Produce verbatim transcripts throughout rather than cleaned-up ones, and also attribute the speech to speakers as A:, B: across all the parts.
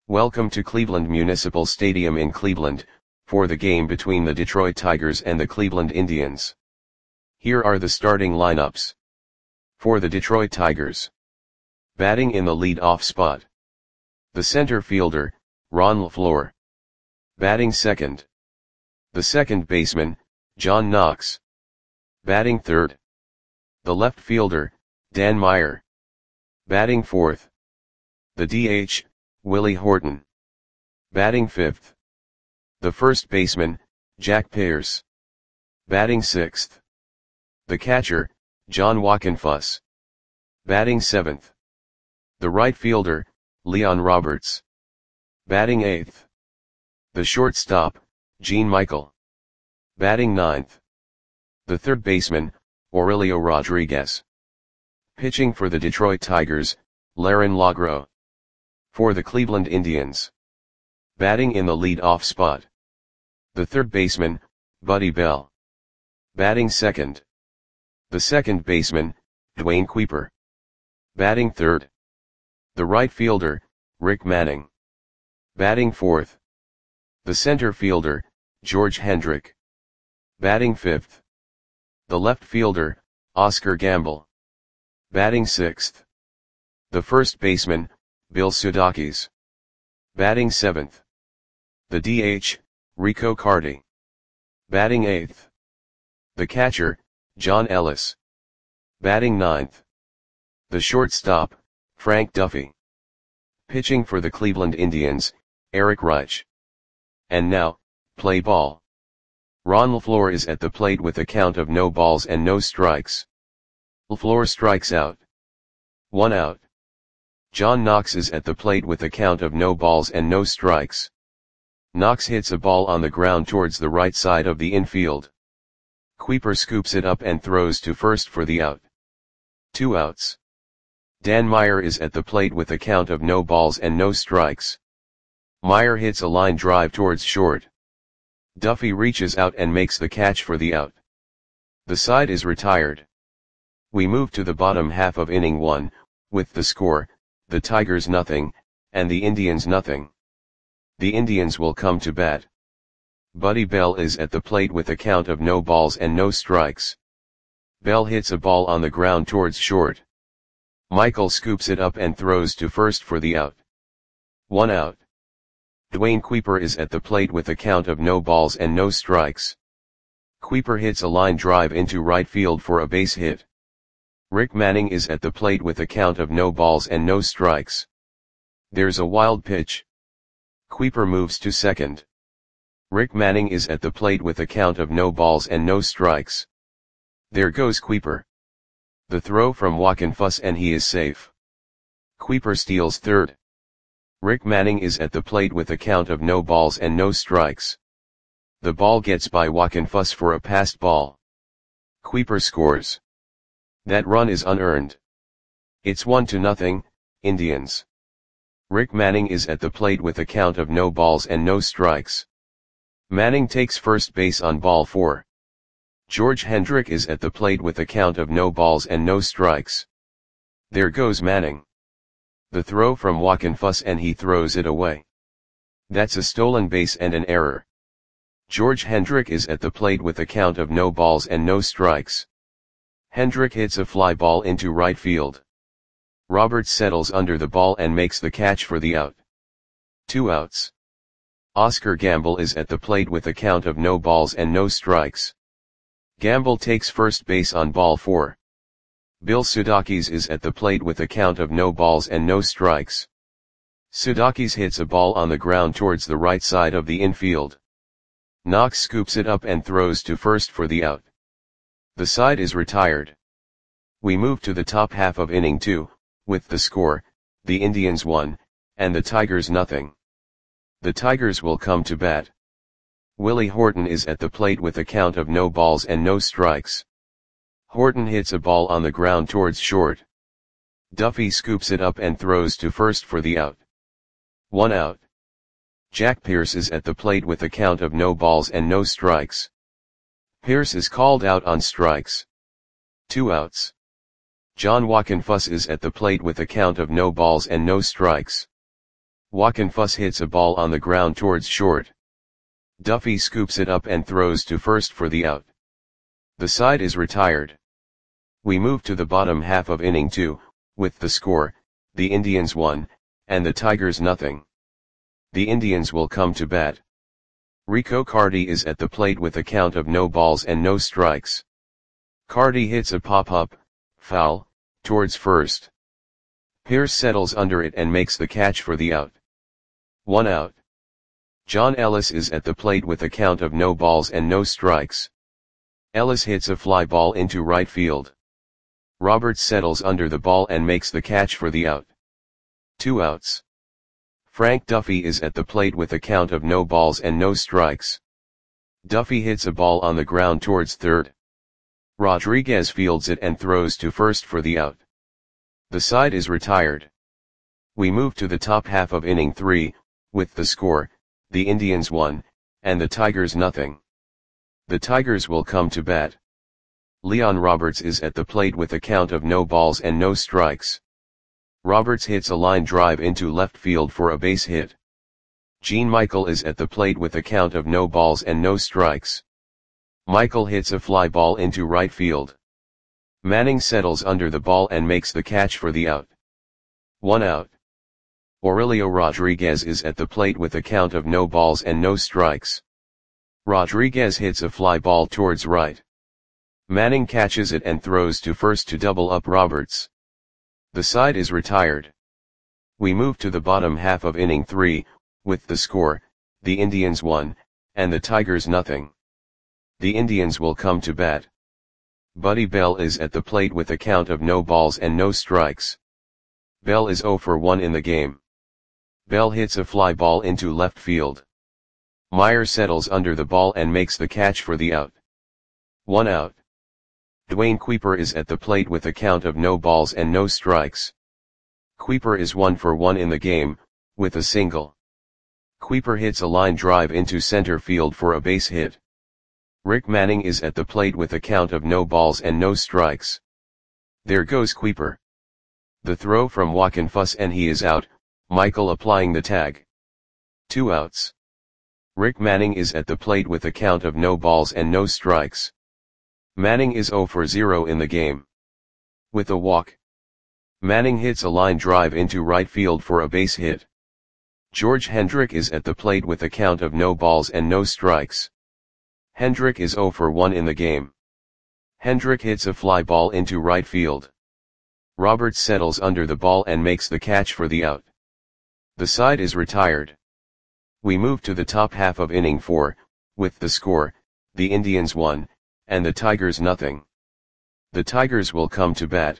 A: Welcome to Cleveland Municipal Stadium in Cleveland, for the game between the Detroit Tigers and the Cleveland Indians. Here are the starting lineups. For the Detroit Tigers. Batting in the lead-off spot. The center fielder, Ron LeFlore. Batting second. The second baseman, John Knox. Batting third. The left fielder, Dan Meyer. Batting fourth. The D H, Willie Horton. Batting fifth. The first baseman, Jack Pierce. Batting sixth. The catcher, John Wockenfuss. Batting seventh. The right fielder, Leon Roberts. Batting eighth. The shortstop, Gene Michael. Batting ninth. The third baseman, Aurelio Rodriguez. Pitching for the Detroit Tigers, Larin Lagro. For the Cleveland Indians. Batting in the lead-off spot. The third baseman, Buddy Bell. Batting second. The second baseman, Dwayne Kuiper. Batting third. The right fielder, Rick Manning. Batting fourth. The center fielder, George Hendrick. Batting fifth. The left fielder, Oscar Gamble. Batting sixth. The first baseman, Bill Sudakis. Batting seventh. The D H, Rico Carty. Batting eighth. The catcher, John Ellis. Batting ninth. The shortstop, Frank Duffy. Pitching for the Cleveland Indians, Eric Reich. And now, play ball. Ron LeFlore is at the plate with a count of no balls and no strikes. LeFlore strikes out. One out. John Knox is at the plate with a count of no balls and no strikes. Knox hits a ball on the ground towards the right side of the infield. Kuiper scoops it up and throws to first for the out. Two outs. Dan Meyer is at the plate with a count of no balls and no strikes. Meyer hits a line drive towards short. Duffy reaches out and makes the catch for the out. The side is retired. We move to the bottom half of inning one, with the score, the Tigers nothing, and the Indians nothing. The Indians will come to bat. Buddy Bell is at the plate with a count of no balls and no strikes. Bell hits a ball on the ground towards short. Michael scoops it up and throws to first for the out. One out. Dwayne Kuiper is at the plate with a count of no balls and no strikes. Kuiper hits a line drive into right field for a base hit. Rick Manning is at the plate with a count of no balls and no strikes. There's a wild pitch. Kuiper moves to second. Rick Manning is at the plate with a count of no balls and no strikes. There goes Kuiper. The throw from Wockenfuss and he is safe. Kuiper steals third. Rick Manning is at the plate with a count of no balls and no strikes. The ball gets by Wockenfuss for a passed ball. Kuiper scores. That run is unearned. It's one to nothing, Indians. Rick Manning is at the plate with a count of no balls and no strikes. Manning takes first base on ball four. George Hendrick is at the plate with a count of no balls and no strikes. There goes Manning. The throw from Wockenfuss and he throws it away. That's a stolen base and an error. George Hendrick is at the plate with a count of no balls and no strikes. Hendrick hits a fly ball into right field. Roberts settles under the ball and makes the catch for the out. Two outs. Oscar Gamble is at the plate with a count of no balls and no strikes. Gamble takes first base on ball four. Bill Sudakis is at the plate with a count of no balls and no strikes. Sudakis hits a ball on the ground towards the right side of the infield. Knox scoops it up and throws to first for the out. The side is retired. We move to the top half of inning two, with the score, the Indians one, and the Tigers nothing. The Tigers will come to bat. Willie Horton is at the plate with a count of no balls and no strikes. Horton hits a ball on the ground towards short. Duffy scoops it up and throws to first for the out. One out. Jack Pierce is at the plate with a count of no balls and no strikes. Pierce is called out on strikes. Two outs. John Wockenfuss is at the plate with a count of no balls and no strikes. Wockenfuss hits a ball on the ground towards short. Duffy scoops it up and throws to first for the out. The side is retired. We move to the bottom half of inning two, with the score, the Indians one, and the Tigers nothing. The Indians will come to bat. Rico Carty is at the plate with a count of no balls and no strikes. Carty hits a pop-up, foul, towards first. Pierce settles under it and makes the catch for the out. One out. John Ellis is at the plate with a count of no balls and no strikes. Ellis hits a fly ball into right field. Roberts settles under the ball and makes the catch for the out. Two outs. Frank Duffy is at the plate with a count of no balls and no strikes. Duffy hits a ball on the ground towards third. Rodriguez fields it and throws to first for the out. The side is retired. We move to the top half of inning three, with the score, the Indians one, and the Tigers nothing. The Tigers will come to bat. Leon Roberts is at the plate with a count of no balls and no strikes. Roberts hits a line drive into left field for a base hit. Gene Michael is at the plate with a count of no balls and no strikes. Michael hits a fly ball into right field. Manning settles under the ball and makes the catch for the out. One out. Aurelio Rodriguez is at the plate with a count of no balls and no strikes. Rodriguez hits a fly ball towards right. Manning catches it and throws to first to double up Roberts. The side is retired. We move to the bottom half of inning three, with the score, the Indians one, and the Tigers nothing. The Indians will come to bat. Buddy Bell is at the plate with a count of no balls and no strikes. Bell is oh for one in the game. Bell hits a fly ball into left field. Meyer settles under the ball and makes the catch for the out. One out. Dwayne Kuiper is at the plate with a count of no balls and no strikes. Kuiper is one for one in the game, with a single. Kuiper hits a line drive into center field for a base hit. Rick Manning is at the plate with a count of no balls and no strikes. There goes Kuiper. The throw from Wockenfuss and he is out, Michael applying the tag. Two outs. Rick Manning is at the plate with a count of no balls and no strikes. Manning is oh for zero in the game. With a walk. Manning hits a line drive into right field for a base hit. George Hendrick is at the plate with a count of no balls and no strikes. Hendrick is oh for one in the game. Hendrick hits a fly ball into right field. Roberts settles under the ball and makes the catch for the out. The side is retired. We move to the top half of inning four, with the score, the Indians one, and the Tigers nothing. The Tigers will come to bat.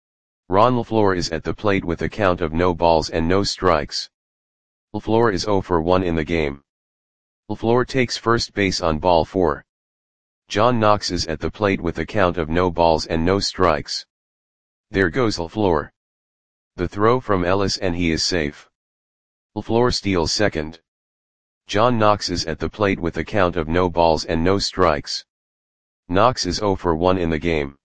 A: Ron LaFleur is at the plate with a count of no balls and no strikes. LaFleur is oh for one in the game. LaFleur takes first base on ball four. John Knox is at the plate with a count of no balls and no strikes. There goes LaFleur. The throw from Ellis and he is safe. LaFleur steals second. John Knox is at the plate with a count of no balls and no strikes. Knox is oh for one in the game.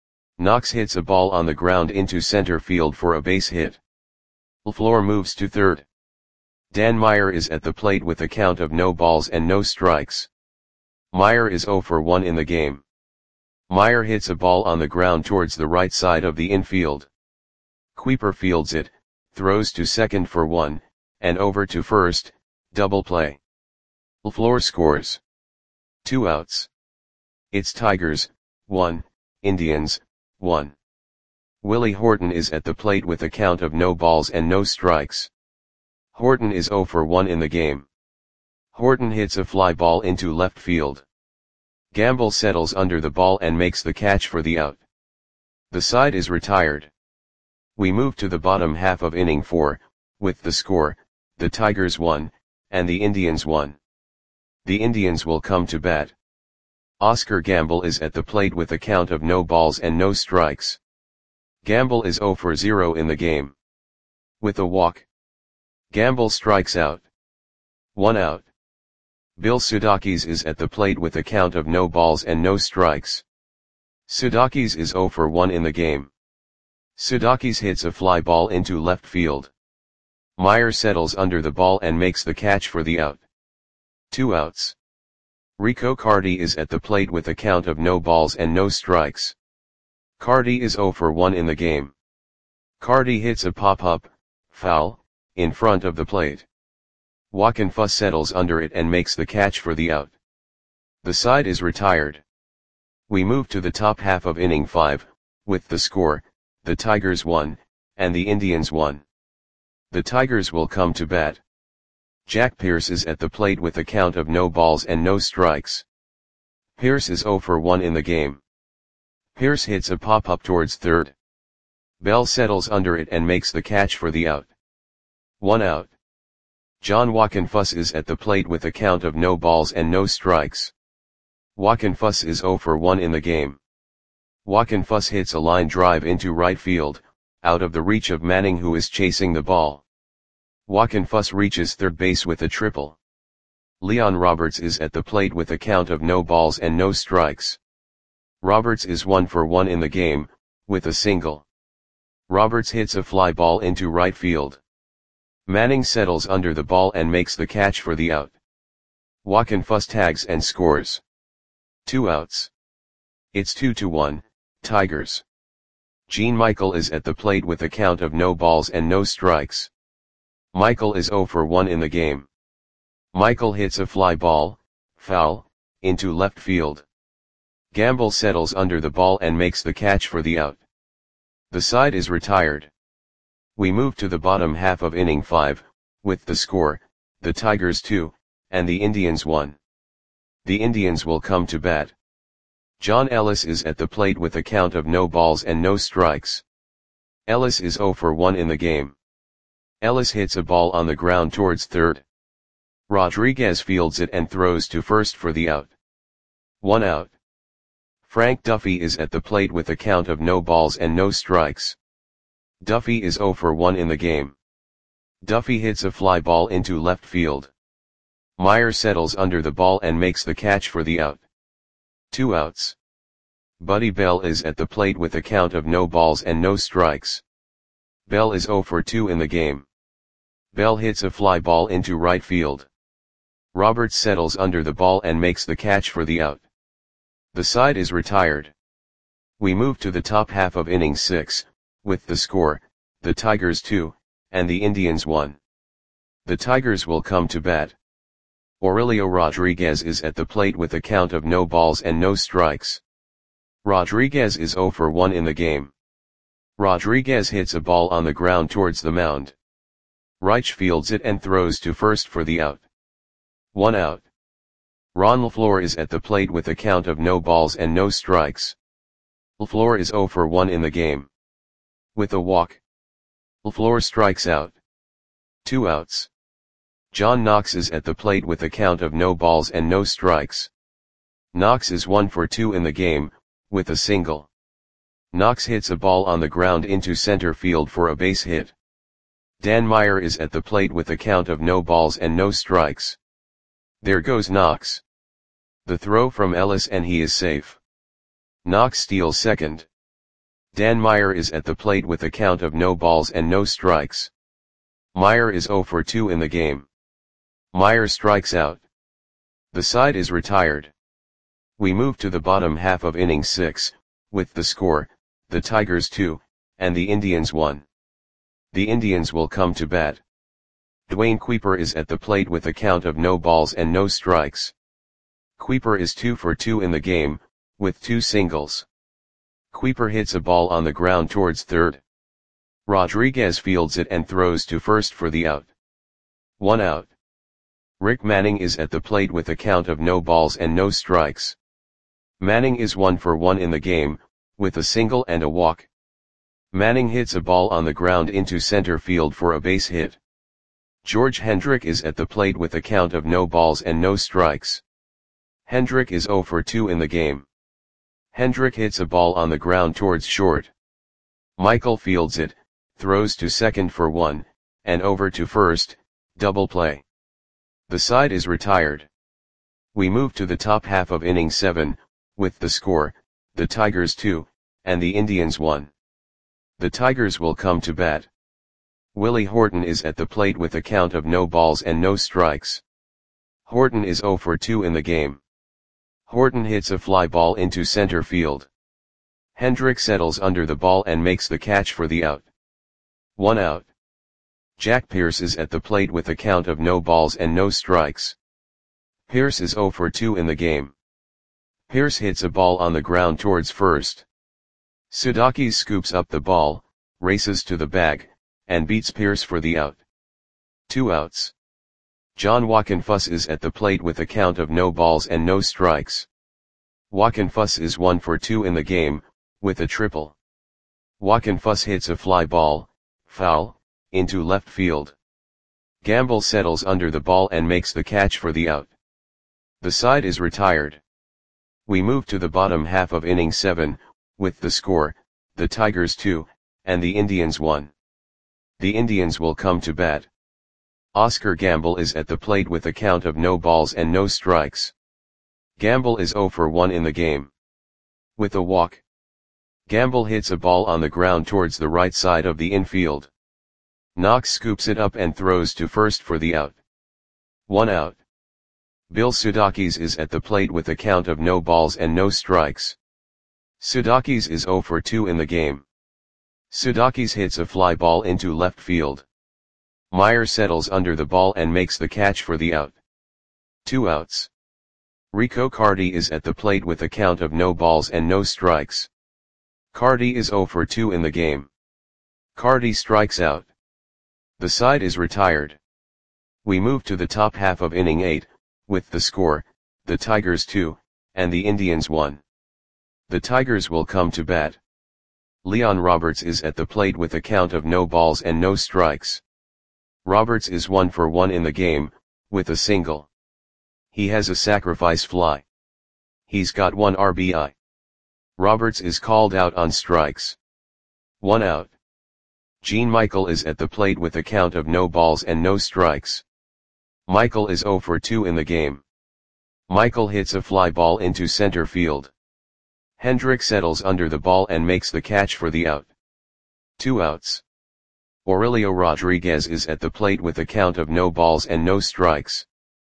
A: Knox hits a ball on the ground into center field for a base hit. LaFleur moves to third. Dan Meyer is at the plate with a count of no balls and no strikes. Meyer is oh for one in the game. Meyer hits a ball on the ground towards the right side of the infield. Kuiper fields it, throws to second for one, and over to first, double play. LaFleur scores. Two outs. It's Tigers, one, Indians, one. Willie Horton is at the plate with a count of no balls and no strikes. Horton is oh for one in the game. Horton hits a fly ball into left field. Gamble settles under the ball and makes the catch for the out. The side is retired. We move to the bottom half of inning four, with the score, the Tigers one, and the Indians one. The Indians will come to bat. Oscar Gamble is at the plate with a count of no balls and no strikes. Gamble is oh for zero in the game. With a walk. Gamble strikes out. One out. Bill Sudakis is at the plate with a count of no balls and no strikes. Sudakis is oh for one in the game. Sudakis hits a fly ball into left field. Meyer settles under the ball and makes the catch for the out. Two outs. Rico Carty is at the plate with a count of no balls and no strikes. Carty is zero for one in the game. Carty hits a pop-up, foul, in front of the plate. Wockenfuss settles under it and makes the catch for the out. The side is retired. We move to the top half of inning five, with the score, the Tigers won, and the Indians won. The Tigers will come to bat. Jack Pierce is at the plate with a count of no balls and no strikes. Pierce is zero for one in the game. Pierce hits a pop-up towards third. Bell settles under it and makes the catch for the out. One out. John Wockenfuss is at the plate with a count of no balls and no strikes. Wockenfuss is zero for one in the game. Wockenfuss hits a line drive into right field, out of the reach of Manning, who is chasing the ball. Wockenfuss reaches third base with a triple. Leon Roberts is at the plate with a count of no balls and no strikes. Roberts is one for one in the game, with a single. Roberts hits a fly ball into right field. Manning settles under the ball and makes the catch for the out. Wockenfuss tags and scores. Two outs. It's two to one, Tigers. Gene Michael is at the plate with a count of no balls and no strikes. Michael is zero for one in the game. Michael hits a fly ball, foul, into left field. Gamble settles under the ball and makes the catch for the out. The side is retired. We move to the bottom half of inning five, with the score, the Tigers two, and the Indians one. The Indians will come to bat. John Ellis is at the plate with a count of no balls and no strikes. Ellis is zero for one in the game. Ellis hits a ball on the ground towards third. Rodriguez fields it and throws to first for the out. One out. Frank Duffy is at the plate with a count of no balls and no strikes. Duffy is zero for one in the game. Duffy hits a fly ball into left field. Meyer settles under the ball and makes the catch for the out. Two outs. Buddy Bell is at the plate with a count of no balls and no strikes. Bell is zero for two in the game. Bell hits a fly ball into right field. Roberts settles under the ball and makes the catch for the out. The side is retired. We move to the top half of inning six, with the score, the Tigers two, and the Indians one. The Tigers will come to bat. Aurelio Rodriguez is at the plate with a count of no balls and no strikes. Rodriguez is zero for one in the game. Rodriguez hits a ball on the ground towards the mound. Reich fields it and throws to first for the out. One out. Ron LaFleur is at the plate with a count of no balls and no strikes. LaFleur is zero for one in the game. With a walk, LaFleur strikes out. Two outs. John Knox is at the plate with a count of no balls and no strikes. Knox is one for two in the game, with a single. Knox hits a ball on the ground into center field for a base hit. Dan Meyer is at the plate with a count of no balls and no strikes. There goes Knox. The throw from Ellis and he is safe. Knox steals second. Dan Meyer is at the plate with a count of no balls and no strikes. Meyer is zero for two in the game. Meyer strikes out. The side is retired. We move to the bottom half of inning six, with the score, the Tigers two, and the Indians one. The Indians will come to bat. Dwayne Kuiper is at the plate with a count of no balls and no strikes. Kuiper is two for two in the game, with two singles. Kuiper hits a ball on the ground towards third. Rodriguez fields it and throws to first for the out. One out. Rick Manning is at the plate with a count of no balls and no strikes. Manning is one for one in the game, with a single and a walk. Manning hits a ball on the ground into center field for a base hit. George Hendrick is at the plate with a count of no balls and no strikes. Hendrick is zero for two in the game. Hendrick hits a ball on the ground towards short. Michael fields it, throws to second for one, and over to first, double play. The side is retired. We move to the top half of inning seven, with the score, the Tigers two, and the Indians one. The Tigers will come to bat. Willie Horton is at the plate with a count of no balls and no strikes. Horton is oh for two in the game. Horton hits a fly ball into center field. Hendrick settles under the ball and makes the catch for the out. One out. Jack Pierce is at the plate with a count of no balls and no strikes. Pierce is oh for two in the game. Pierce hits a ball on the ground towards first. Sudakis scoops up the ball, races to the bag, and beats Pierce for the out. Two outs. John Wockenfuss is at the plate with a count of no balls and no strikes. Wockenfuss is one for two in the game, with a triple. Wockenfuss hits a fly ball, foul, into left field. Gamble settles under the ball and makes the catch for the out. The side is retired. We move to the bottom half of inning seven, with the score, the Tigers two, and the Indians one. The Indians will come to bat. Oscar Gamble is at the plate with a count of no balls and no strikes. Gamble is oh for one in the game. With a walk. Gamble hits a ball on the ground towards the right side of the infield. Knox scoops it up and throws to first for the out. One out. Bill Sudakis is at the plate with a count of no balls and no strikes. Sudakis is oh for two in the game. Sudakis hits a fly ball into left field. Meyer settles under the ball and makes the catch for the out. Two outs. Rico Carty is at the plate with a count of no balls and no strikes. Carty is oh for two in the game. Carty strikes out. The side is retired. We move to the top half of inning eight, with the score, the Tigers two, and the Indians one. The Tigers will come to bat. Leon Roberts is at the plate with a count of no balls and no strikes. Roberts is one for one in the game, with a single. He has a sacrifice fly. He's got one R B I. Roberts is called out on strikes. One out. Gene Michael is at the plate with a count of no balls and no strikes. Michael is oh for two in the game. Michael hits a fly ball into center field. Hendrick settles under the ball and makes the catch for the out. Two outs. Aurelio Rodriguez is at the plate with a count of no balls and no strikes.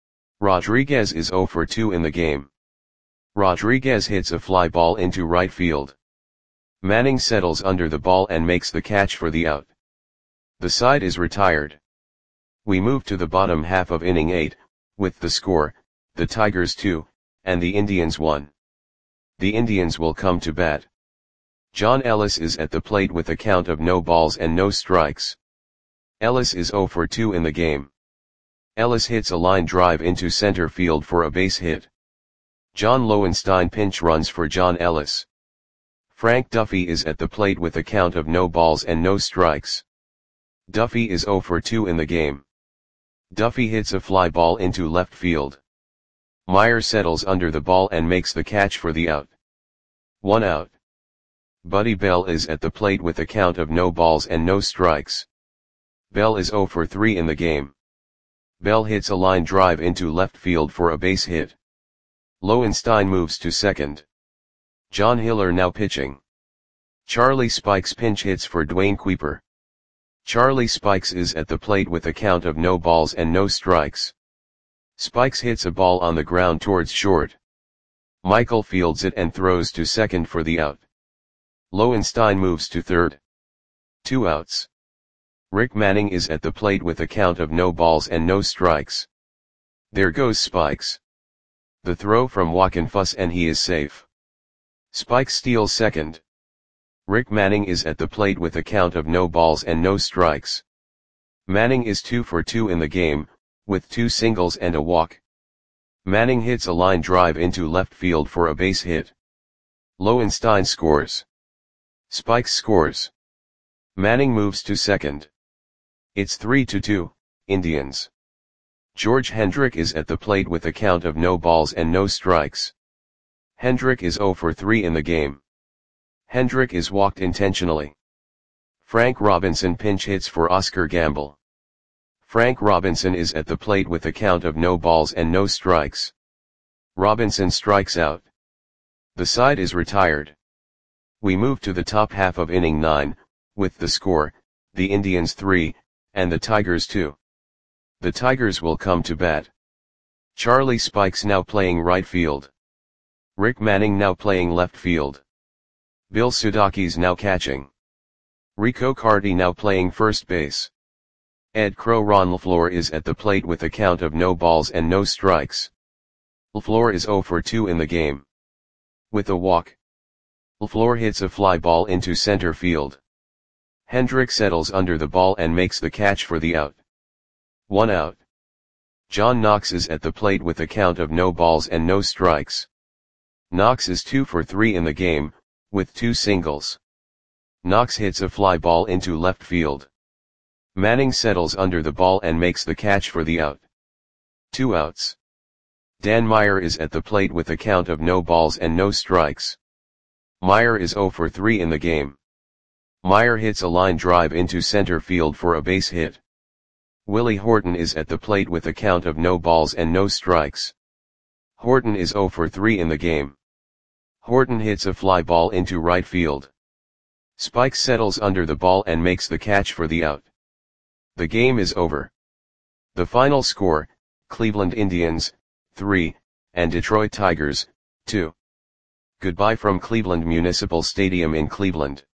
A: Rodriguez is oh for two in the game. Rodriguez hits a fly ball into right field. Manning settles under the ball and makes the catch for the out. The side is retired. We move to the bottom half of inning eight, with the score, the Tigers two, and the Indians one. The Indians will come to bat. John Ellis is at the plate with a count of no balls and no strikes. Ellis is oh for two in the game. Ellis hits a line drive into center field for a base hit. John Lowenstein pinch runs for John Ellis. Frank Duffy is at the plate with a count of no balls and no strikes. Duffy is oh for two in the game. Duffy hits a fly ball into left field. Meyer settles under the ball and makes the catch for the out. One out. Buddy Bell is at the plate with a count of no balls and no strikes. Bell is oh for three in the game. Bell hits a line drive into left field for a base hit. Lowenstein moves to second. John Hiller now pitching. Charlie Spikes pinch hits for Dwayne Kuiper. Charlie Spikes is at the plate with a count of no balls and no strikes. Spikes hits a ball on the ground towards short. Michael fields it and throws to second for the out. Lowenstein moves to third. Two outs. Rick Manning is at the plate with a count of no balls and no strikes. There goes Spikes. The throw from Wockenfuss and he is safe. Spikes steals second. Rick Manning is at the plate with a count of no balls and no strikes. Manning is two for two in the game, with two singles and a walk. Manning hits a line drive into left field for a base hit. Lowenstein scores. Spikes scores. Manning moves to second. It's three to two, Indians. George Hendrick is at the plate with a count of no balls and no strikes. Hendrick is oh for three in the game. Hendrick is walked intentionally. Frank Robinson pinch hits for Oscar Gamble. Frank Robinson is at the plate with a count of no balls and no strikes. Robinson strikes out. The side is retired. We move to the top half of inning nine, with the score, the Indians three, And the Tigers too. The Tigers will come to bat. Charlie Spikes now playing right field. Rick Manning now playing left field. Bill Sudakis now catching. Rico Carty now playing first base. Ed Crow Ron LaFleur is at the plate with a count of no balls and no strikes. LaFleur is zero for two in the game. With a walk. LaFleur hits a fly ball into center field. Hendrick settles under the ball and makes the catch for the out. One out. John Knox is at the plate with a count of no balls and no strikes. Knox is two for three in the game, with two singles. Knox hits a fly ball into left field. Manning settles under the ball and makes the catch for the out. Two outs. Dan Meyer is at the plate with a count of no balls and no strikes. Meyer is zero for three in the game. Meyer hits a line drive into center field for a base hit. Willie Horton is at the plate with a count of no balls and no strikes. Horton is zero for three in the game. Horton hits a fly ball into right field. Spikes settles under the ball and makes the catch for the out. The game is over. The final score, Cleveland Indians, three, and Detroit Tigers, two. Goodbye from Cleveland Municipal Stadium in Cleveland.